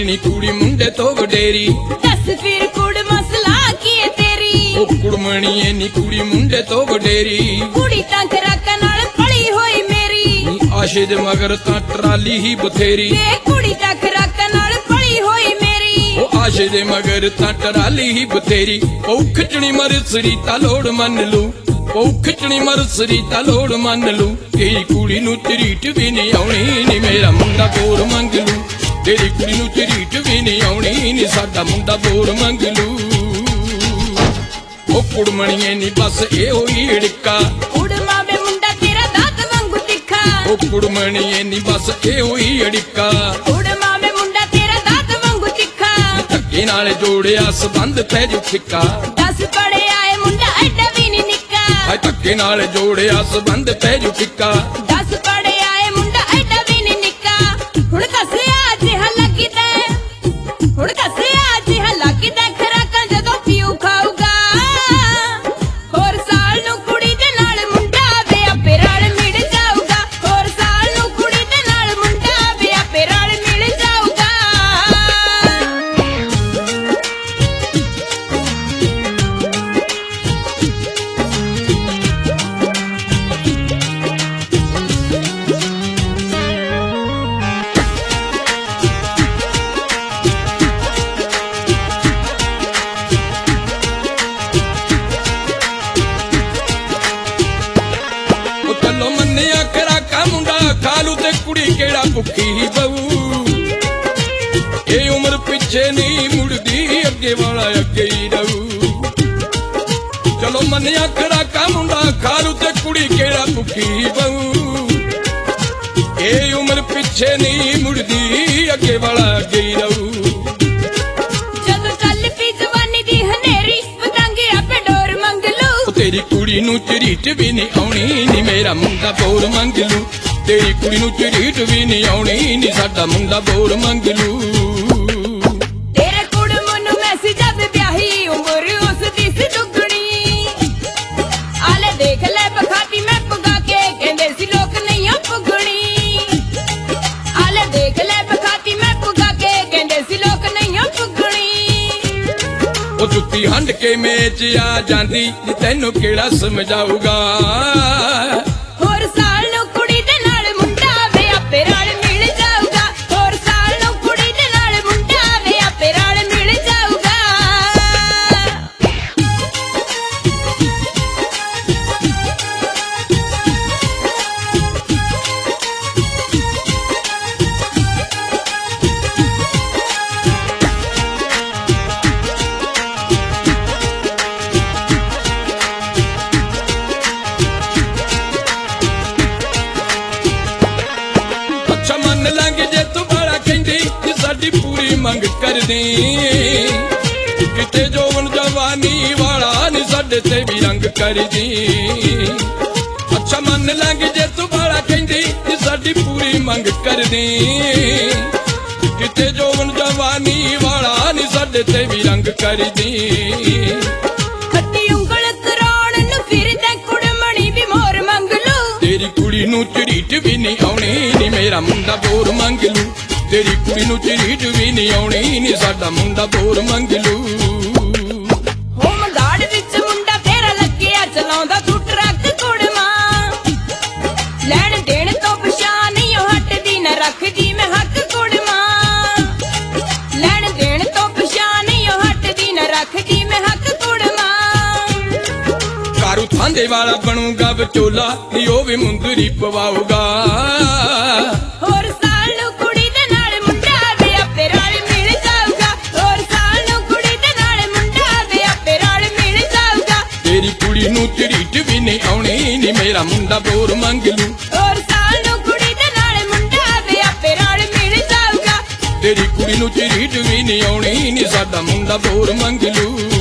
नी कुड़ी मुंडे तो वडेरी। दस फिर कुड़ मसला की है तेरी। ओ कुड़मणी नी कुड़ी मुंडे तो वडेरी। कुड़ी तां खराका नाल पली होई मेरी। आशे दे मगर तां ट्राली ही बथेरी। वे कुड़ी तां खराका नाल पली होई मेरी। ओ आशे दे मगर तां ट्राली ही बथेरी। ओ खिचणी मरसरी ता लोड़ मन लू। ओ खिचणी मरसरी ता लोड़ मन लू। तेरी कुड़ी नू झरीट भी नहीं आउणी नी मेरा मुंडा बोर मंग लू। तेरी कुड़ी नू झरीट भी नहीं आउणी नी साडा मुंडा बोर मंग लू। ओ कुड़मणीए नी बस ए होई अड़िका। कुड़मा वे मुंडा तेरा दात वांगू तिखा। ओ कुड़मणीए नी बस ए होई अड़िका। कुड़मा वे मुंडा तेरा दात वांगू तिखा। धक्के नाल जोड़िया संबंध पै जू फिक्का। 10 पड़े आए मुंडा एडा भी नहीं निक्का। हाय धक्के नाल जोड़िया संबंध पै जू फिक्का। 10 पड़े आए मुंडा एडा भी नहीं निक्का। हुण कसिया जिहा लगदा। हुण कसिया जिहा लगदा खराकां जदों पीऊ खाऊगा। होर साल नू कुड़ी दे नाल मुंडा वे आपे रल मिल जाऊगा। होर साल नू कुड़ी दे नाल मुंडा वे आपे रल मिल जाऊगा। ओ चलो मन्निया खराका मुंडा खालू ते कुड़ी केड़ा भुखी ही बहू। ये उम्र पिछे नहीं मुड़दी अगे वाला अगे ही रहू। चलो मन्निया खराका मुंडा खालू ते कुड़ी केड़ा भुखी ही बहू। ये उम्र पिछे नहीं मुड़दी अगे वाला अगे ही रहू। जदों चल पी जवानी दी हनेरी पतंगे आपे डोर मंग लू। ओ तेरी कुड़ी नू झरीट भी नहीं आउणी नी मेरा मुंडा बोर मंग लू। तेरी कुड़ी नू झरीट भी नहीं आउणी नी साडा मुंडा बोर मंग लू। तेरे कुड़म नू मैसी जद ब्याही उम्र उस दी सी दुगणी। आले देख ले बखाती मैं पुगा के कहंदे सी लोक नहीं आ पुगणी। आले देख ले बखाती मैं पुगा के कहंदे सी लोक नहीं आ पुगणी। ओ जुत्ती हंड के मेच आ जांदी नी तैनू केड़ा समझाऊगा। होर साल नू कुड़ी दे नाल मुंडा वे आपे रल मिल जाऊगा। होर साल नू कुड़ी दे नाल मुंडा वे आपे रल मिल जाऊगा। अच्छा मन लंघ जे तू बाला कहंदी कि साडी पूरी मंग कर दी। किते जोवन जवानी वाला नी साडे ते भी रंग कर दी। अच्छा मन लंघ जे तू बाला कहंदी कि साडी पूरी मंग कर दी। किते जोवन जवानी वाला नी साडे ते भी रंग कर दी। खट्टी उंगल कराउण नू फिरदा कुड़मणी भी मोर मंग लू। तेरी कुड़ी नू झरीट भी नहीं आउणी नी मेरा मुंडा बोर मंग लू। तेरी कुड़ी नू झरीट भी नहीं आउणी नी साडा मुंडा बोर मंग लू। होम गार्ड विच मुंडा तेरा लग्गिया चलाउंदा तू ट्रक कुड़मा। लैण देण तो पछाण नहीं ओ हटदी न रखदी मैं हक कुड़मा। लैण देण तो पछाण नहीं ओ हटदी न रखदी मैं हक कुड़मा। कारू थांदे वाला बनूंगा विचोला नी ओ भी मुंदरी पवाऊगा। होर साल नू कुड़ी दे नाल मुंडा वे आपे रल मिल जाऊगा। होर साल नू कुड़ी दे नाल मुंडा वे आपे रल मिल जाऊगा। तेरी कुड़ी नू झरीट भी नहीं आउणी नी मेरा मुंडा बोर मंग लू। होर साल नू कुड़ी दे नाल मुंडा वे आपे रल मिल जाऊगा। तेरी कुड़ी नू झरीट भी नहीं आउणी नी साडा मुंडा बोर मंग लू।